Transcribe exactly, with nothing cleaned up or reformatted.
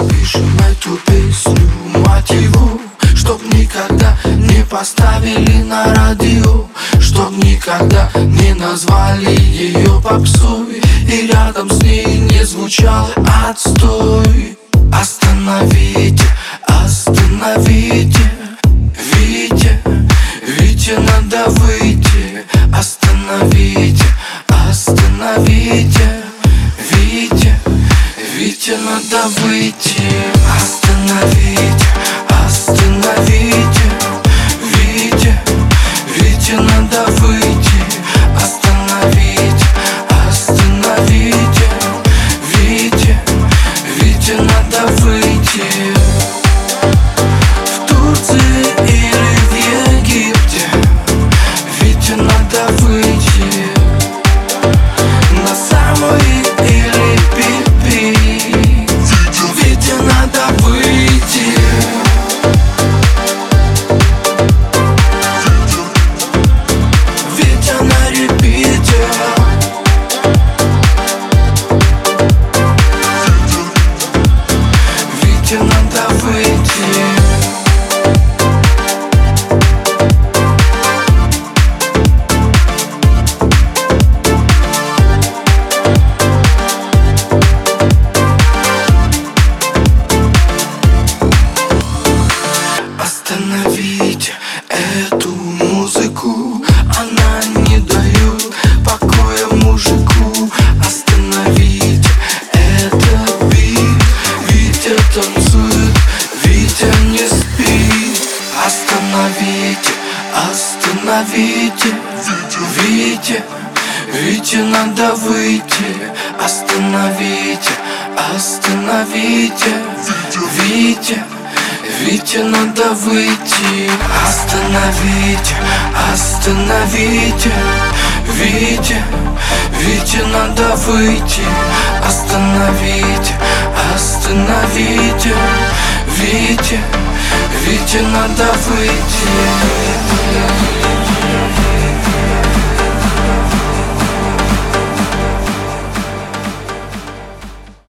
Запишем эту песню, мотиву, чтоб никогда не поставили на радио, чтоб никогда не назвали ее попсой, и рядом с ней не звучал отстой. Остановите, остановите, Витя, Витя, надо выйти. Остановите, остановите, Витя, Витя, надо выйти. Остановите, остановите, Витя, Витя, надо выйти. Остановите, остановите, Витя, Витя, надо выйти. В Турции или в Египте, Витя, надо выйти. На самой или пипи, Витя, надо выйти. Витя на репите. Витя, надо выйти. Остановите эту музыку, она не дает покоя мужику. Остановите этот бит, Витя танцует, Витя не спит. Остановите, остановите, Витя, Витя, надо выйти. Остановите, остановите, Витя, Витя, надо выйти. Остановите, остановите, Витя, Витя, надо выйти. Остановите, остановите, Витя, Витя, надо выйти.